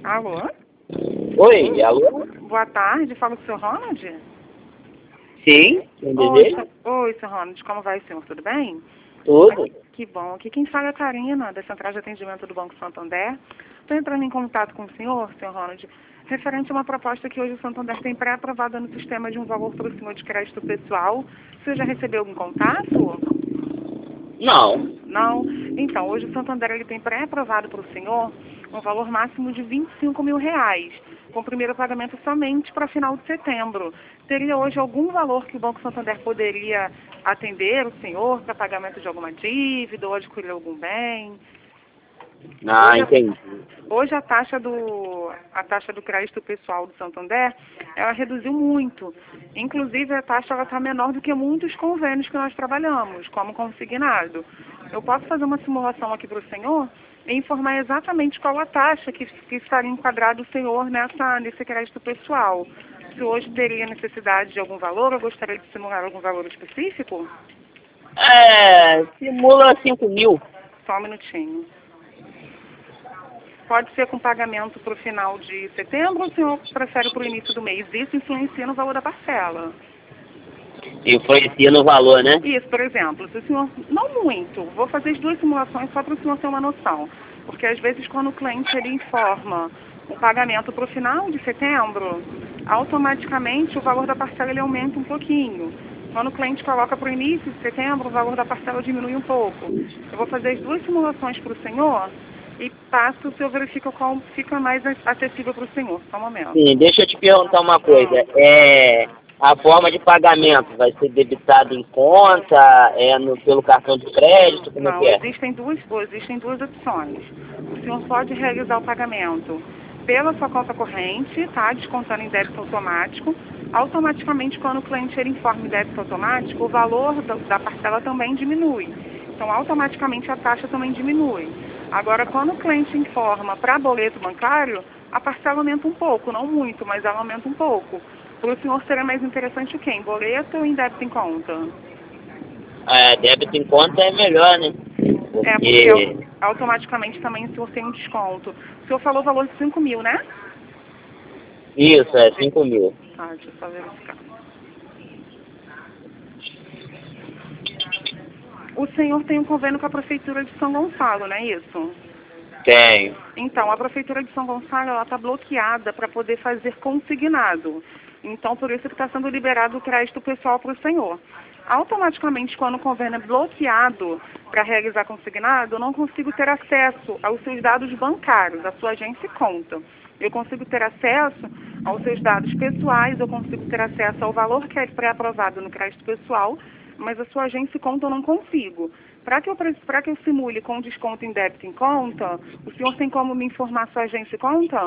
Alô? Oi, alô? Boa tarde, fala com o Sr. Ronald? Sim, quem deseja? Oi, Sr. Ronald, como vai, senhor? Tudo bem? Tudo. Que bom. Aqui quem fala é a Karina, da Central de Atendimento do Banco Santander. Estou entrando em contato com o senhor, Sr. Ronald, referente a uma proposta que hoje o Santander tem pré-aprovada no sistema de um valor para o senhor de crédito pessoal. Você já recebeu algum contato? Não. Não? Então, hoje o Santander ele tem pré-aprovado para o senhor um valor máximo de R$ 25 mil, com o primeiro pagamento somente para final de setembro. Teria hoje algum valor que o Banco Santander poderia atender o senhor para pagamento de alguma dívida ou adquirir algum bem? Ah, entendi. Hoje a taxa do crédito pessoal do Santander, ela reduziu muito. Inclusive a taxa está menor do que muitos convênios que nós trabalhamos, como consignado. Eu posso fazer uma simulação aqui para o senhor e informar exatamente qual a taxa que estaria enquadrado o senhor nesse crédito pessoal. Se hoje teria necessidade de algum valor, eu gostaria de simular algum valor específico? Simula 5 mil. Só um minutinho. Pode ser com pagamento para o final de setembro ou o senhor prefere para o início do mês? Isso influencia no valor da parcela. Influencia no valor, né? Isso, por exemplo, se o senhor, não muito, vou fazer as duas simulações só para o senhor ter uma noção. Porque às vezes quando o cliente ele informa o pagamento para o final de setembro, automaticamente o valor da parcela ele aumenta um pouquinho. Quando o cliente coloca para o início de setembro, o valor da parcela diminui um pouco. Eu vou fazer as duas simulações para o senhor e passo, se eu verifico qual fica mais acessível para o senhor. Só um momento. Sim, deixa eu te perguntar uma coisa. A forma de pagamento vai ser debitado em conta, pelo cartão de crédito, como é Não, que é? existem duas opções. O senhor pode realizar o pagamento pela sua conta corrente, tá? Descontando em débito automático. Automaticamente, quando o cliente ele informa em débito automático, o valor da parcela também diminui. Então, automaticamente a taxa também diminui. Agora, quando o cliente informa para boleto bancário, a parcela aumenta um pouco, não muito, mas ela aumenta um pouco. Para o senhor seria mais interessante o quê? Em boleto ou em débito em conta? Débito em conta é melhor, né? Porque automaticamente também o senhor tem um desconto. O senhor falou o valor de 5 mil, né? Isso, 5 mil. Ah, deixa eu só verificar. O senhor tem um convênio com a Prefeitura de São Gonçalo, não é isso? Tenho. Então, a Prefeitura de São Gonçalo ela está bloqueada para poder fazer consignado. Então, por isso que está sendo liberado o crédito pessoal para o senhor. Automaticamente, quando o convênio é bloqueado para realizar consignado, eu não consigo ter acesso aos seus dados bancários, à sua agência e conta. Eu consigo ter acesso aos seus dados pessoais, eu consigo ter acesso ao valor que é pré-aprovado no crédito pessoal, mas a sua agência e conta eu não consigo. Para que eu simule com desconto em débito em conta, o senhor tem como me informar sua agência e conta?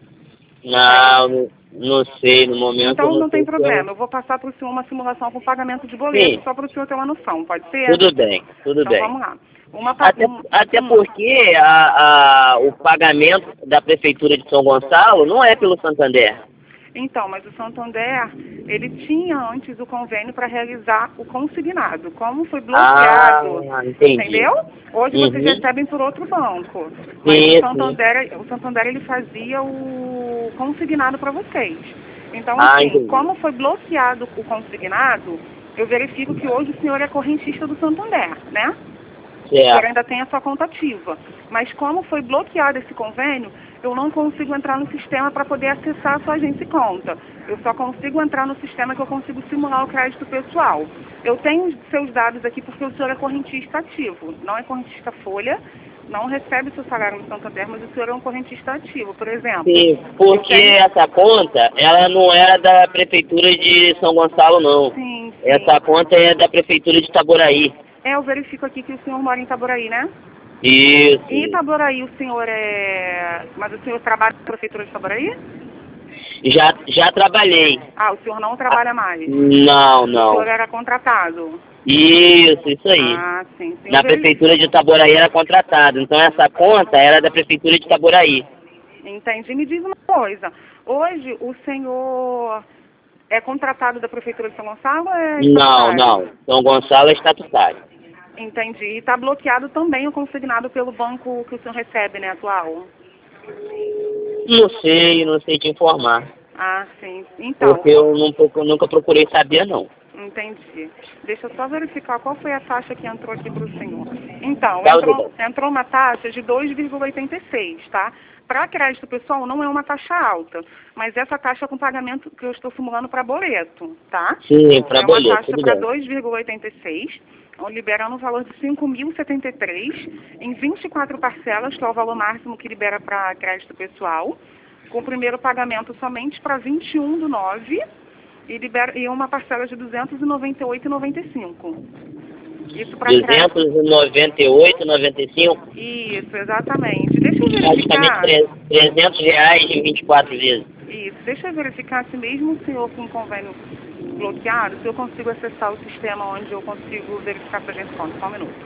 Não sei, no momento Então não tem sei problema, eu vou passar para o senhor uma simulação com pagamento de boleto, Sim, só para o senhor ter uma noção, pode ser? tudo bem, tudo Então bem. vamos lá. Até porque o pagamento da Prefeitura de São Gonçalo não é pelo Santander. Então, mas o Santander, ele tinha antes o convênio para realizar o consignado. Como foi bloqueado, Entendi. entendeu? Hoje vocês recebem por outro banco. Mas o Santander ele fazia o consignado para vocês. Então, assim, entendi. como foi bloqueado o consignado, eu verifico que hoje o senhor é correntista do Santander, né? O senhor ainda tem a sua conta ativa. Mas como foi bloqueado esse convênio, eu não consigo entrar no sistema para poder acessar a sua agência e conta. Eu só consigo entrar no sistema que eu consigo simular o crédito pessoal. Eu tenho seus dados aqui porque o senhor é correntista ativo, não é correntista folha, não recebe seu salário no Santander, mas o senhor é um correntista ativo, por exemplo. Sim, porque essa conta, ela não é da Prefeitura de São Gonçalo, não. Sim. Essa conta é da Prefeitura de Itaboraí. Eu verifico aqui que o senhor mora em Itaboraí, né? Isso. Em Itaboraí o senhor Mas o senhor trabalha na Prefeitura de Itaboraí? Já trabalhei. Ah, o senhor não trabalha mais? Não. O senhor era contratado? Isso aí. Ah, sim. Na Prefeitura de Itaboraí era contratado. Então essa conta era da Prefeitura de Itaboraí. Entendi. Me diz uma coisa. Hoje o senhor é contratado da Prefeitura de São Gonçalo ou é estatutário? Não. São Gonçalo é estatutário. Entendi. E está bloqueado também o consignado pelo banco que o senhor recebe, né, atual? Não sei te informar. Ah, sim. Então, Porque eu nunca procurei saber, não. entendi. Deixa eu só verificar qual foi a taxa que entrou aqui para o senhor. Então, Tá, tudo bem. entrou uma taxa de 2,86, tá? Para crédito pessoal não é uma taxa alta, mas essa taxa é com pagamento que eu estou simulando para boleto, tá? Sim, para É uma boleto, taxa tudo para bem. 2,86, liberando um valor de 5.073 em 24 parcelas, que é o valor máximo que libera para crédito pessoal, com o primeiro pagamento somente para 21/9 e uma parcela de R$ 298,95. Isso para crédito. 298,95, Isso, exatamente. Deixa eu praticamente verificar. R$ 300 em 24 vezes. Isso, deixa eu verificar se mesmo o senhor com convênio bloqueado, se eu consigo acessar o sistema onde eu consigo verificar essa desconto. Só um minuto.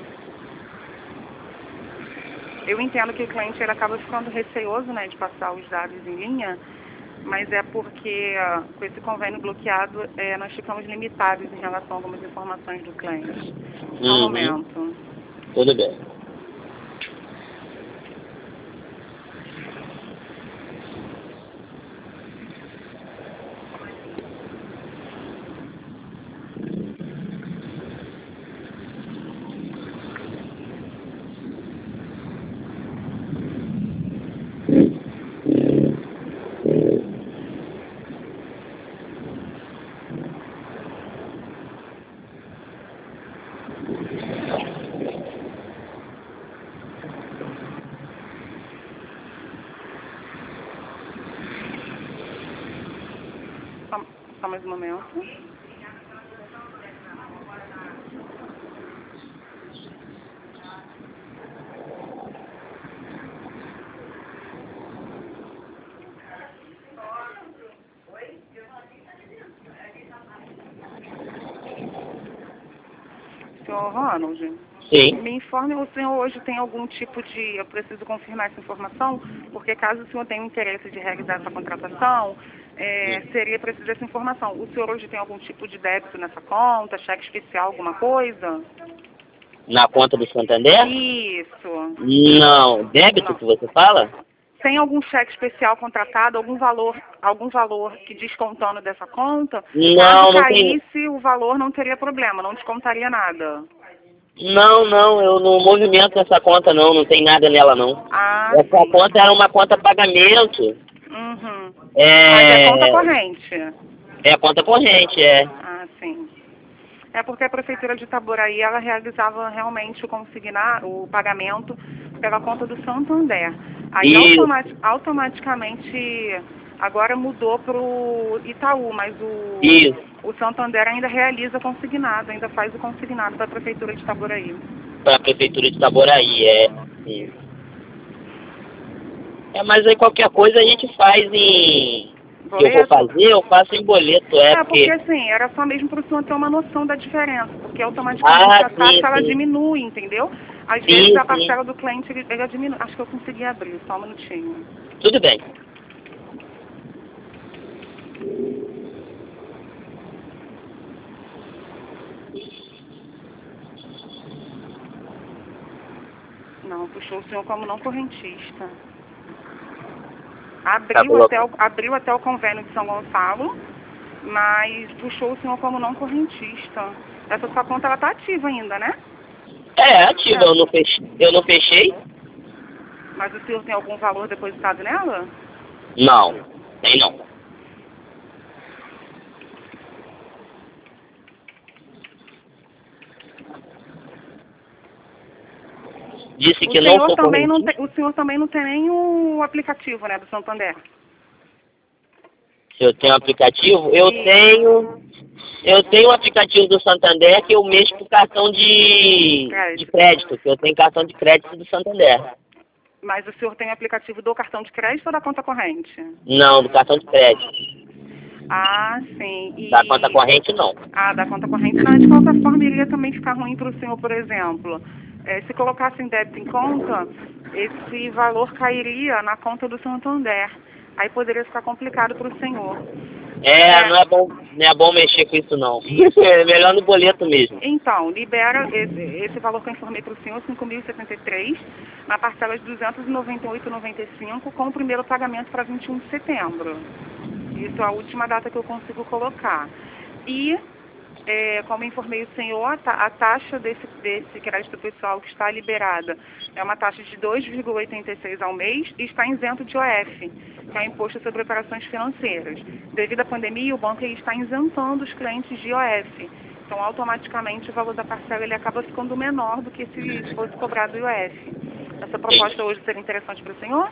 Eu entendo que o cliente ele acaba ficando receoso, né, de passar os dados em linha, mas é porque com esse convênio bloqueado nós ficamos limitados em relação a algumas informações do cliente. Só um momento. Tudo bem. Só mais um momento. Senhor Ronald, Sim. me informe, o senhor hoje tem algum tipo de... Eu preciso confirmar essa informação, porque caso o senhor tenha interesse de realizar essa contratação, seria preciso essa informação. O senhor hoje tem algum tipo de débito nessa conta, cheque especial, alguma coisa? Na conta do Santander? Isso. Não. Débito Não. que você fala? Tem algum cheque especial contratado, algum valor que descontando dessa conta? Não, Caso não tem. caísse, o valor não teria problema, não descontaria nada. Não, eu não movimento essa conta não tem nada nela não. Ah, Essa sim. conta era uma conta pagamento. Uhum. Mas é conta corrente. É conta corrente, Ah, sim. É porque a Prefeitura de Itaboraí, ela realizava realmente o pagamento pela conta do Santander. Aí Isso. automaticamente agora mudou para o Itaú, mas Isso. o Santander ainda realiza consignado, ainda faz o consignado da Prefeitura de Itaboraí. Para a Prefeitura de Itaboraí, Isso. Mas aí qualquer coisa a gente faz em... Boleto? Que eu vou fazer, eu faço em boleto, porque assim, era só mesmo para o senhor ter uma noção da diferença, porque automaticamente a taxa sim, ela sim. diminui, entendeu? Às Sim, vezes a sim. parcela do cliente ele diminui. Acho que eu consegui abrir, só um minutinho. Tudo bem. Não, puxou o senhor como não correntista. Tá bom. Abriu até o convênio de São Gonçalo, mas puxou o senhor como não correntista. Essa sua conta, ela tá ativa ainda, né? Ativa, eu não fechei? Mas o senhor tem algum valor depositado nela? Não, tem não. Disse que não sou correntista. O senhor também não tem nem o aplicativo, né, do Santander? Se eu tenho aplicativo? Eu tenho o aplicativo do Santander que eu mexo com cartão de crédito, que eu tenho cartão de crédito do Santander. Mas o senhor tem o aplicativo do cartão de crédito ou da conta corrente? Não, do cartão de crédito. Ah, sim. Da conta corrente, não. Ah, da conta corrente não. De qualquer forma, iria também ficar ruim para o senhor, por exemplo. Se colocasse em débito em conta, esse valor cairia na conta do Santander. Aí poderia ficar complicado para o senhor. Não é bom mexer com isso não. É melhor no boleto mesmo. Então, libera esse valor que eu informei para o senhor, 5.073, na parcela de R$ 298,95, com o primeiro pagamento para 21 de setembro. Isso é a última data que eu consigo colocar. E, como informei o senhor, a taxa desse crédito pessoal que está liberada é uma taxa de 2,86 ao mês e está isento de OF, que é o Imposto sobre Operações Financeiras. Devido à pandemia, o banco está isentando os clientes de IOF. Então, automaticamente, o valor da parcela ele acaba ficando menor do que se fosse cobrado o IOF. Essa proposta hoje seria interessante para o senhor?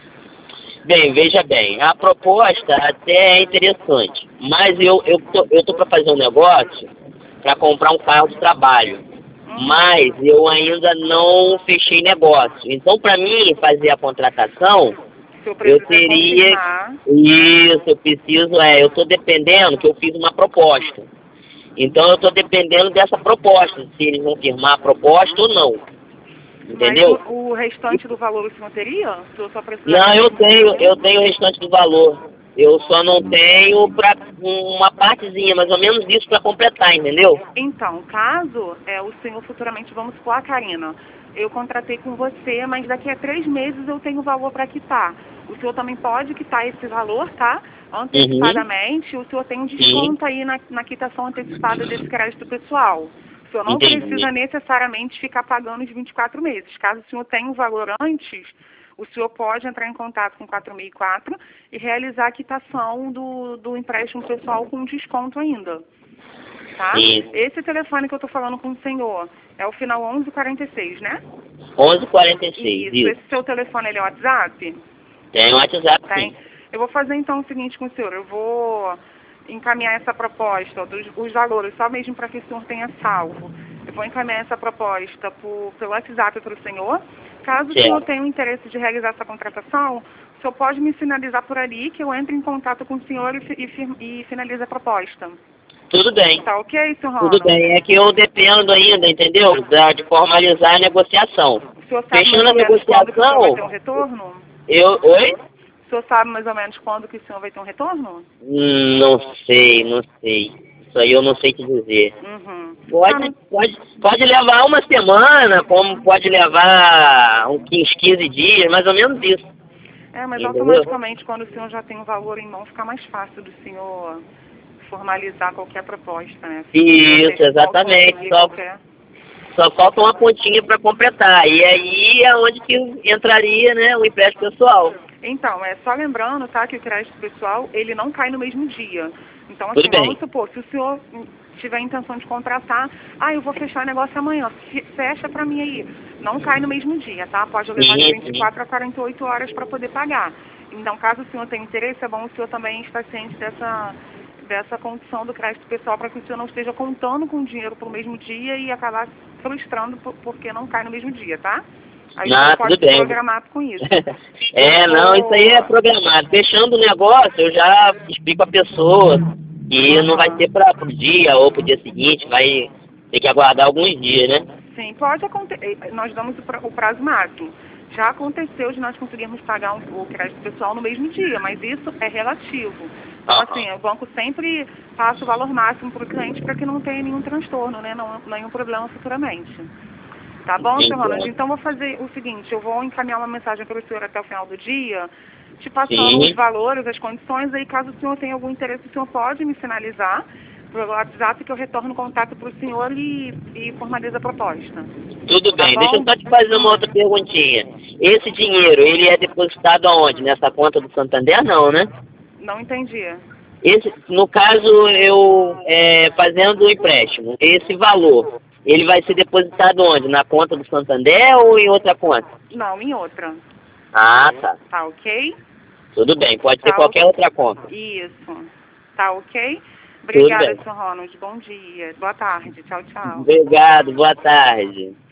Bem, veja bem, a proposta até é interessante, mas eu tô para fazer um negócio para comprar um carro de trabalho, mas eu ainda não fechei negócio. Então, para mim fazer a contratação, eu teria isso, eu estou dependendo que eu fiz uma proposta. Então eu estou dependendo dessa proposta, se eles vão firmar a proposta ou não. Entendeu? Mas o restante do valor o senhor teria? Não, eu tenho o restante do valor. Eu só não tenho para uma partezinha, mais ou menos isso para completar, entendeu? Então, caso o senhor futuramente, vamos supor, Karina, eu contratei com você, mas daqui a 3 meses eu tenho o valor para quitar. O senhor também pode quitar esse valor, tá? Antecipadamente, o senhor tem um desconto aí na quitação antecipada desse crédito pessoal. O senhor não precisa necessariamente ficar pagando os 24 meses. Caso o senhor tenha um valor antes, o senhor pode entrar em contato com o 464 e realizar a quitação do empréstimo pessoal com desconto ainda. Tá? Esse telefone que eu estou falando com o senhor é o final 1146, né? 1146, isso. Esse seu telefone ele é o WhatsApp? Tem o WhatsApp, sim. Eu vou fazer então o seguinte com o senhor, eu vou encaminhar essa proposta, os valores, só mesmo para que o senhor tenha salvo. Eu vou encaminhar essa proposta pelo WhatsApp para o senhor. Caso o senhor tenha o interesse de realizar essa contratação, o senhor pode me sinalizar por ali que eu entre em contato com o senhor e finalize a proposta. Tudo bem. Tá ok, senhor Ronald? Tudo bem, é que eu dependo ainda, entendeu? De formalizar a negociação. O senhor sabe Fechando a negociação, quando que o senhor vai ter um retorno? Oi? O senhor sabe mais ou menos quando que o senhor vai ter um retorno? Não sei. Isso aí eu não sei te dizer. Pode levar uma semana, como pode levar uns 15 dias, mais ou menos isso. Mas automaticamente, quando o senhor já tem um valor em mão, fica mais fácil do senhor formalizar qualquer proposta, né? Isso, exatamente. Só falta uma pontinha para completar. E aí é onde que entraria, né, o empréstimo pessoal. Então, só lembrando, tá, que o crédito pessoal, ele não cai no mesmo dia. Então, assim, vamos supor, se o senhor tiver a intenção de contratar, eu vou fechar o negócio amanhã, fecha para mim aí. Não cai no mesmo dia, tá? Pode levar de 24 a 48 horas para poder pagar. Então, caso o senhor tenha interesse, é bom o senhor também estar ciente dessa condição do crédito pessoal, para que o senhor não esteja contando com o dinheiro para o mesmo dia e acabar frustrando porque não cai no mesmo dia, tá? Aí você pode ser programado com isso. Isso aí é programado. Fechando o negócio, eu já explico a pessoa que não vai ser para o dia ou para o dia seguinte, vai ter que aguardar alguns dias, né? Sim, pode acontecer. Nós damos o prazo máximo. Já aconteceu de nós conseguirmos pagar o crédito pessoal no mesmo dia, mas isso é relativo. Então, assim, o banco sempre passa o valor máximo para o cliente para que não tenha nenhum transtorno, né? Nenhum problema futuramente. Tá bom, senhor Ronald? Então, vou fazer o seguinte, eu vou encaminhar uma mensagem para o senhor até o final do dia, te passando os valores, as condições, aí caso o senhor tenha algum interesse, o senhor pode me sinalizar pelo WhatsApp que eu retorno o contato para o senhor e formalizo a proposta. Tudo bem, deixa eu só te fazer uma outra perguntinha. Esse dinheiro, ele é depositado aonde? Nessa conta do Santander, não, né? Não entendi. No caso, eu fazendo o empréstimo, esse valor, ele vai ser depositado onde? Na conta do Santander ou em outra conta? Não, em outra. Ah, tá. Tá ok? Tudo bem, pode ser qualquer outra conta. Isso. Tá ok? Obrigada, senhor Ronald. Bom dia. Boa tarde. Tchau, tchau. Obrigado, boa tarde.